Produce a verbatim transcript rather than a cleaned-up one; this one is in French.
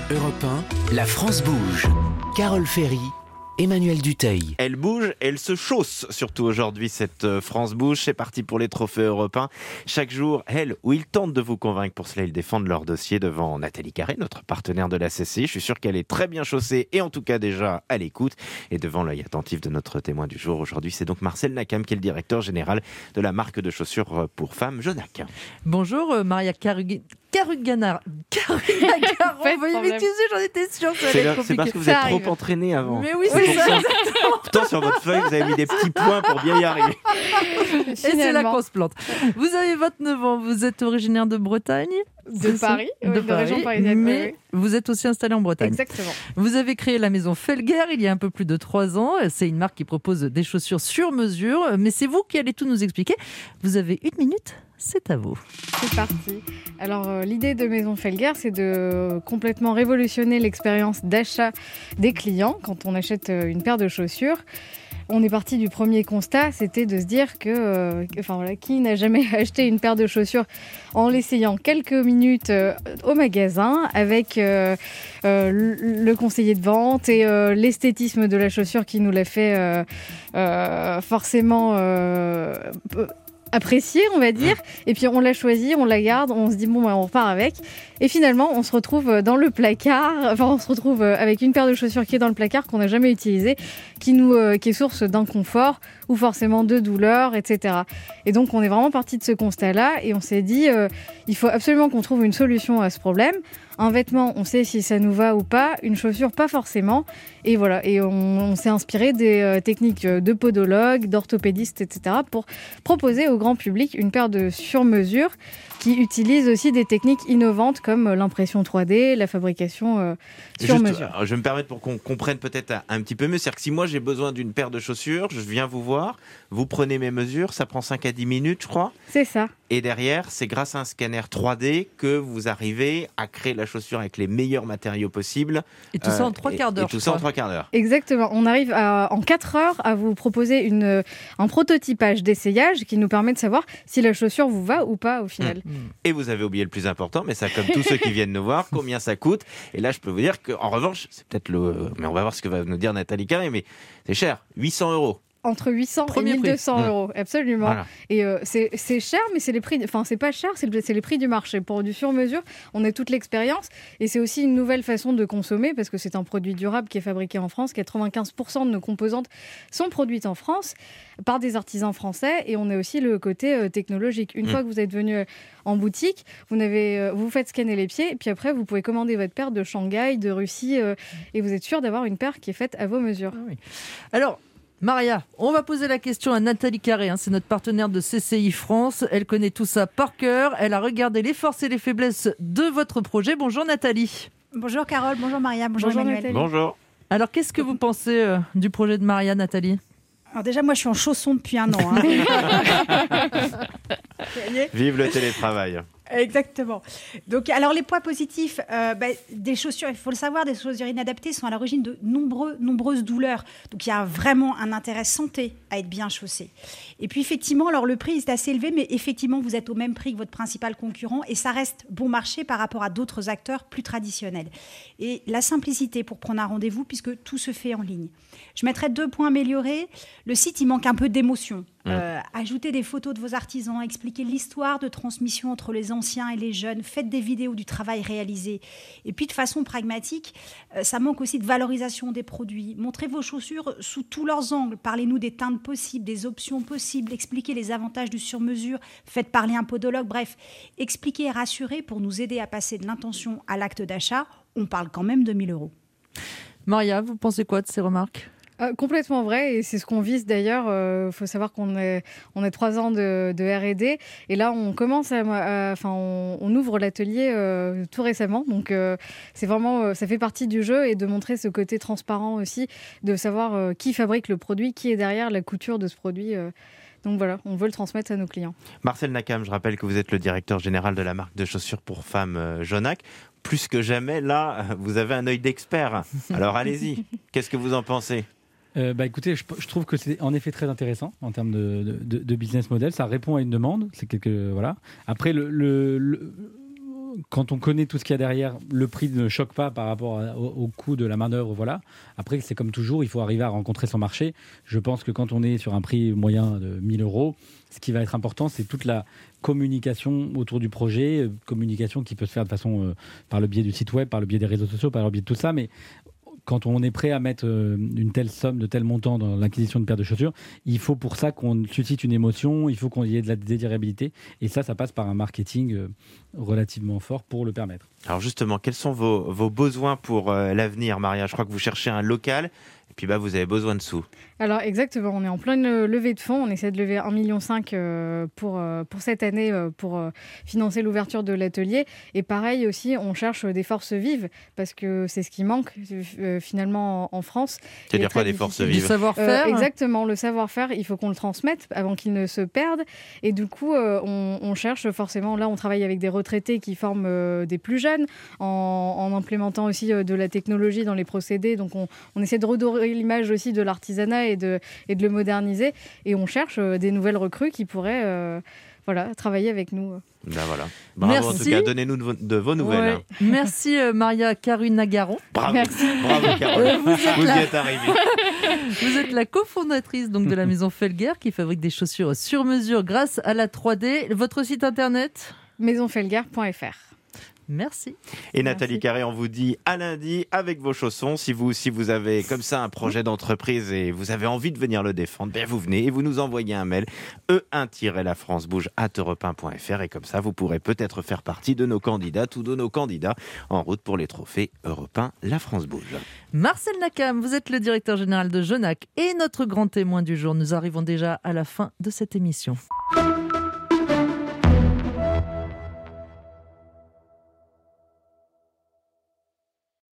Europe un, la France bouge. Carole Ferry, Emmanuel Dutheil. Elle bouge, elle se chausse, surtout aujourd'hui, cette France bouge. C'est parti pour les trophées européens. Chaque jour, elle ou il tente de vous convaincre. Pour cela, ils défendent leur dossier devant Nathalie Carré, notre partenaire de la C C I. Je suis sûr qu'elle est très bien chaussée et en tout cas déjà à l'écoute. Et devant l'œil attentif de notre témoin du jour, aujourd'hui, c'est donc Marcel Nakam qui est le directeur général de la marque de chaussures pour femmes Jonac. Bonjour euh, Maria Carug... Carugana. Carugana. Veuillez m'excuser, j'en étais sûre que ça allait C'est, être compliqué. c'est parce que vous Ça êtes arrive. trop entraîné avant. Mais oui, c'est, c'est ça. Pourtant, sur votre feuille, vous avez mis des petits points pour bien y arriver. Et c'est là qu'on se plante. Vous avez vingt-neuf ans, vous êtes originaire de Bretagne ? De Paris, oui, de, de Paris, région parisienne. mais oui, oui. vous êtes aussi installé en Bretagne. Exactement. Vous avez créé la maison Felguer il y a un peu plus de trois ans. C'est une marque qui propose des chaussures sur mesure, mais c'est vous qui allez tout nous expliquer. Vous avez une minute, c'est à vous. C'est parti. Alors, euh, l'idée de Maison Felguer, c'est de complètement révolutionner l'expérience d'achat des clients quand on achète une paire de chaussures. On est parti du premier constat, c'était de se dire que, euh, enfin voilà, qui n'a jamais acheté une paire de chaussures en l'essayant quelques minutes euh, au magasin avec euh, euh, le conseiller de vente et euh, l'esthétisme de la chaussure qui nous l'a fait euh, euh, forcément euh, apprécier, on va dire. Et puis on l'a choisi, on la garde, on se dit bon, bah, on repart avec. Et finalement, on se retrouve dans le placard, enfin on se retrouve avec une paire de chaussures qui est dans le placard qu'on n'a jamais utilisée, qui nous, euh, qui est source d'inconfort ou forcément de douleur, et cetera. Et donc on est vraiment parti de ce constat-là et on s'est dit euh, il faut absolument qu'on trouve une solution à ce problème. Un vêtement, on sait si ça nous va ou pas. Une chaussure, pas forcément. Et voilà. Et on, on s'est inspiré des euh, techniques de podologues, d'orthopédistes, et cetera pour proposer au grand public une paire de sur-mesure qui utilise aussi des techniques innovantes comme l'impression trois D, la fabrication euh, sur Juste, mesure. Je vais me permettre pour qu'on comprenne peut-être un, un petit peu mieux. C'est-à-dire que si moi j'ai besoin d'une paire de chaussures, je viens vous voir, vous prenez mes mesures, ça prend cinq à dix minutes, je crois. C'est ça. Et derrière, c'est grâce à un scanner trois D que vous arrivez à créer la chaussure avec les meilleurs matériaux possibles. Et tout ça en trois quarts d'heure. Et tout ça en trois quarts d'heure. Exactement. On arrive à, en quatre heures à vous proposer une, un prototypage d'essayage qui nous permet de savoir si la chaussure vous va ou pas au final. Mmh. Et vous avez oublié le plus important, mais ça, comme tous ceux qui viennent nous voir, combien ça coûte. Et là, je peux vous dire qu'en revanche, c'est peut-être le. Mais on va voir ce que va nous dire Nathalie Carré, mais c'est cher, huit cents euros. Entre huit cents Premier et mille deux cents prix. euros, absolument. Voilà. Et euh, c'est, c'est cher, mais c'est les prix. Enfin, c'est pas cher, c'est, le, c'est les prix du marché. Pour du sur-mesure, on a toute l'expérience, et c'est aussi une nouvelle façon de consommer parce que c'est un produit durable qui est fabriqué en France. quatre-vingt-quinze pour cent de nos composantes sont produites en France par des artisans français, et on a aussi le côté euh, technologique. Une mmh. fois que vous êtes venu en boutique, vous n'avez, euh, vous faites scanner les pieds, et puis après vous pouvez commander votre paire de Shanghai, de Russie, euh, et vous êtes sûr d'avoir une paire qui est faite à vos mesures. Ah oui. Alors. Maria, on va poser la question à Nathalie Carré, hein, c'est notre partenaire de C C I France. Elle connaît tout ça par cœur. Elle a regardé les forces et les faiblesses de votre projet. Bonjour Nathalie. Bonjour Carole, bonjour Maria, bonjour, bonjour Emmanuel. Nathalie. Bonjour. Alors, qu'est-ce que vous pensez euh, du projet de Maria, Nathalie ? Alors déjà, moi je suis en chaussons depuis un an. Hein. Vive le télétravail. Exactement. Donc, alors les points positifs, euh, bah, des chaussures, il faut le savoir, des chaussures inadaptées sont à l'origine de nombreux, nombreuses douleurs. Donc, il y a vraiment un intérêt santé à être bien chaussé. Et puis, effectivement, alors le prix est assez élevé, mais effectivement, vous êtes au même prix que votre principal concurrent et ça reste bon marché par rapport à d'autres acteurs plus traditionnels. Et la simplicité pour prendre un rendez-vous, puisque tout se fait en ligne. Je mettrais deux points améliorés. Le site, il manque un peu d'émotion. Mmh. Euh, ajoutez des photos de vos artisans, expliquez l'histoire de transmission entre les anciens et les jeunes, faites des vidéos du travail réalisé. Et puis de façon pragmatique, euh, ça manque aussi de valorisation des produits. Montrez vos chaussures sous tous leurs angles. Parlez-nous des teintes possibles, des options possibles, expliquez les avantages du sur-mesure, faites parler un podologue, bref, expliquez et rassurez pour nous aider à passer de l'intention à l'acte d'achat. On parle quand même de mille euros. Maria, vous pensez quoi de ces remarques ? Euh, complètement vrai, et c'est ce qu'on vise d'ailleurs. Il euh, faut savoir qu'on est, on a trois ans de, de R et D, et là on commence à, à enfin on, on ouvre l'atelier euh, tout récemment, donc euh, c'est vraiment, euh, ça fait partie du jeu et de montrer ce côté transparent aussi, de savoir euh, qui fabrique le produit, qui est derrière la couture de ce produit. Euh, Donc voilà, on veut le transmettre à nos clients. Marcel Nakam, je rappelle que vous êtes le directeur général de la marque de chaussures pour femmes euh, Jonac. Plus que jamais, là, vous avez un œil d'expert. Alors allez-y, qu'est-ce que vous en pensez ? Euh, bah écoutez, je, je trouve que c'est en effet très intéressant en termes de, de, de business model. Ça répond à une demande. C'est quelque voilà. Après, le, le, le quand on connaît tout ce qu'il y a derrière, le prix ne choque pas par rapport à, au, au coût de la main-d'œuvre. Voilà. Après, c'est comme toujours, il faut arriver à rencontrer son marché. Je pense que quand on est sur un prix moyen de mille euros, ce qui va être important, c'est toute la communication autour du projet, euh, communication qui peut se faire de façon euh, par le biais du site web, par le biais des réseaux sociaux, par le biais de tout ça. Mais quand on est prêt à mettre euh, une telle somme, de tel montant dans l'acquisition de paires de chaussures, il faut pour ça qu'on suscite une émotion, il faut qu'on y ait de la désirabilité. Et ça, ça passe par un marketing euh, relativement fort pour le permettre. Alors justement, quels sont vos, vos besoins pour euh, l'avenir, Maria ? Je crois que vous cherchez un local. Et puis bah, vous avez besoin de sous. Alors exactement, on est en pleine levée de fonds, on essaie de lever un virgule cinq million euh, pour, euh, pour cette année euh, pour euh, financer l'ouverture de l'atelier. Et pareil aussi, on cherche des forces vives parce que c'est ce qui manque euh, finalement en, en France. C'est-à-dire quoi des forces Du vives ? savoir-faire. Euh, exactement, le savoir-faire, il faut qu'on le transmette avant qu'il ne se perde. Et du coup, euh, on, on cherche forcément, là on travaille avec des retraités qui forment euh, des plus jeunes en, en implémentant aussi euh, de la technologie dans les procédés. Donc on, on essaie de redorer l'image aussi de l'artisanat et de, et de le moderniser. Et on cherche euh, des nouvelles recrues qui pourraient euh, voilà, travailler avec nous. Ben voilà. Bravo. Merci. En tout cas, donnez-nous de vos, de vos nouvelles. Ouais. hein. Merci euh, Maria Carunagaron. Bravo, Merci. bravo Carole. Euh, vous êtes Vous y là. êtes arrivés. Vous êtes la cofondatrice donc, de la maison Felguer qui fabrique des chaussures sur mesure grâce à la trois D. Votre site internet ? maison felguer point f r. Merci. Et Nathalie Merci. Carré, on vous dit à lundi avec vos chaussons. Si vous, si vous avez comme ça un projet d'entreprise et vous avez envie de venir le défendre, bien vous venez et vous nous envoyez un mail e un tiret la france bouge arobase europe un point f r et comme ça vous pourrez peut-être faire partie de nos candidates ou de nos candidats en route pour les trophées Europe un La France Bouge. Marcel Nakam, vous êtes le directeur général de Genac et notre grand témoin du jour. Nous arrivons déjà à la fin de cette émission.